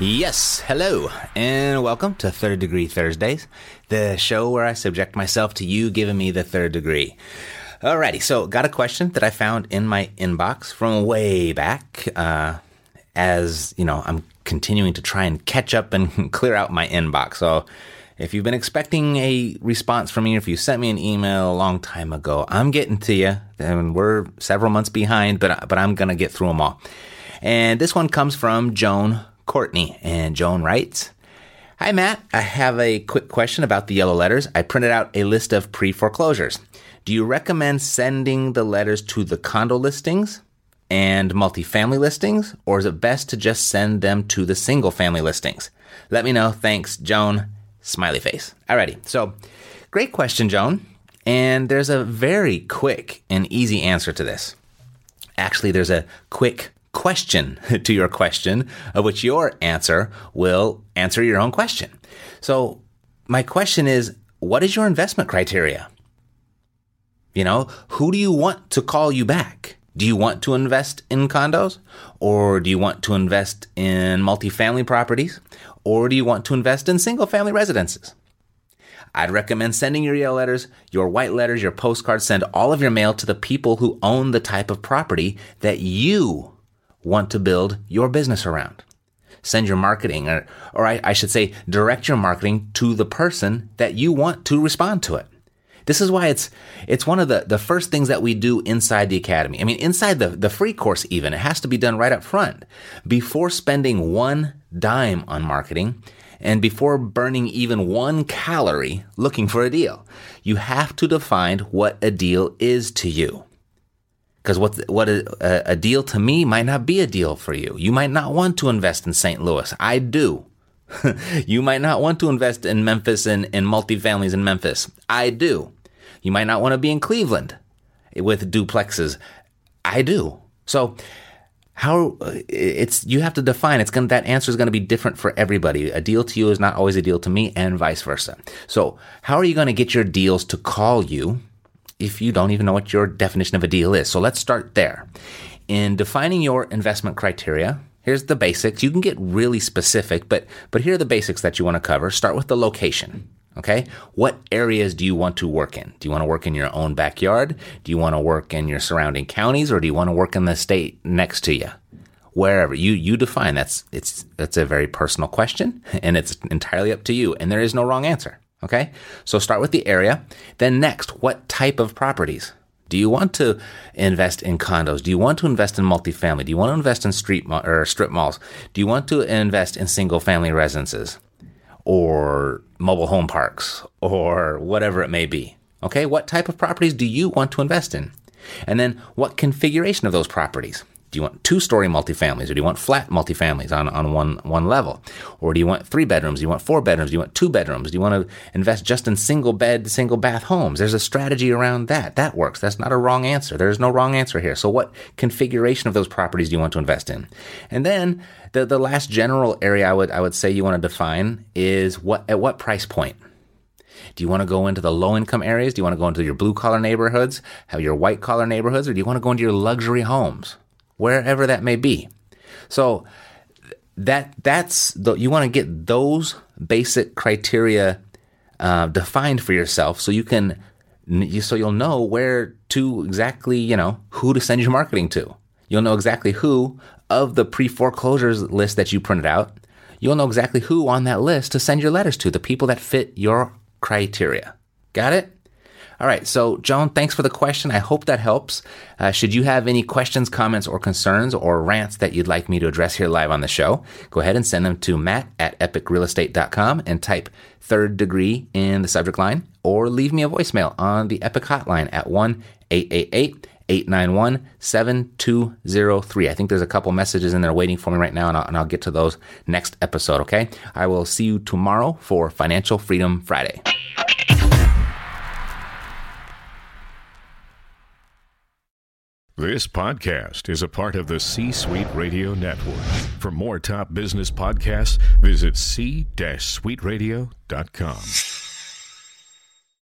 Yes, hello, and welcome to Third Degree Thursdays, the show where I subject myself to you giving me the third degree. Alrighty, so got a question that I found in my inbox from way back. As you know, I'm continuing to try and catch up and clear out my inbox. So if you've been expecting a response from me, or if you sent me an email a long time ago, I'm getting to you, and we're several months behind, but I'm going to get through them all. And this one comes from Joan Courtney, and Joan writes, "Hi, Matt. I have a quick question about the yellow letters. I printed out a list of pre-foreclosures. Do you recommend sending the letters to the condo listings and multifamily listings, or is it best to just send them to the single-family listings? Let me know. Thanks, Joan." Smiley face. Alrighty. So, great question, Joan. And there's a very quick and easy answer to this. Actually, there's a quick question to your question, of which your answer will answer your own question. So my question is, what is your investment criteria? You know, who do you want to call you back? Do you want to invest in condos? Or do you want to invest in multifamily properties? Or do you want to invest in single-family residences? I'd recommend sending your yellow letters, your white letters, your postcards. Send all of your mail to the people who own the type of property that you want to build your business around. Send your marketing, or I should say, direct your marketing to the person that you want to respond to it. This is why it's one of the first things that we do inside the academy. I mean, inside the free course even, it has to be done right up front. Before spending one dime on marketing, and before burning even 1 calorie looking for a deal, you have to define what a deal is to you. Because what a deal to me might not be a deal for you. You might not want to invest in St. Louis. I do. You might not want to invest in Memphis and in multifamilies in Memphis. I do. You might not want to be in Cleveland with duplexes. I do. So you have to define. That answer is going to be different for everybody. A deal to you is not always a deal to me, and vice versa. So how are you going to get your deals to call you if you don't even know what your definition of a deal is? So let's start there. In defining your investment criteria, here's the basics. You can get really specific, but here are the basics that you want to cover. Start with the location. Okay? What areas do you want to work in? Do you want to work in your own backyard? Do you want to work in your surrounding counties, or do you want to work in the state next to you? Wherever you define. That's a very personal question, and it's entirely up to you, and there is no wrong answer. Okay, so start with the area. Then next, what type of properties? Do you want to invest in condos? Do you want to invest in multifamily? Do you want to invest in strip malls? Do you want to invest in single-family residences or mobile home parks or whatever it may be? Okay, what type of properties do you want to invest in? And then what configuration of those properties? Do you want 2-story multifamilies, or do you want flat multifamilies on one level? Or do you want 3 bedrooms? Do you want 4 bedrooms? Do you want 2 bedrooms? Do you want to invest just in single bed, single bath homes? There's a strategy around that. That works. That's not a wrong answer. There's no wrong answer here. So what configuration of those properties do you want to invest in? And then the last general area I would say you want to define is at what price point? Do you want to go into the low-income areas? Do you want to go into your blue-collar neighborhoods, have your white-collar neighborhoods, or do you want to go into your luxury homes? Wherever that may be. So you want to get those basic criteria defined for yourself, so you'll know where to exactly, who to send your marketing to. You'll know exactly who of the pre-foreclosures list that you printed out. You'll know exactly who on that list to send your letters to, the people that fit your criteria. Got it? All right, so Joan, thanks for the question. I hope that helps. Should you have any questions, comments, or concerns, or rants that you'd like me to address here live on the show, go ahead and send them to matt@epicrealestate.com and type third degree in the subject line, or leave me a voicemail on the Epic hotline at 1-888-891-7203. I think there's a couple messages in there waiting for me right now, and I'll get to those next episode, okay? I will see you tomorrow for Financial Freedom Friday. This podcast is a part of the C-Suite Radio Network. For more top business podcasts, visit c-suiteradio.com.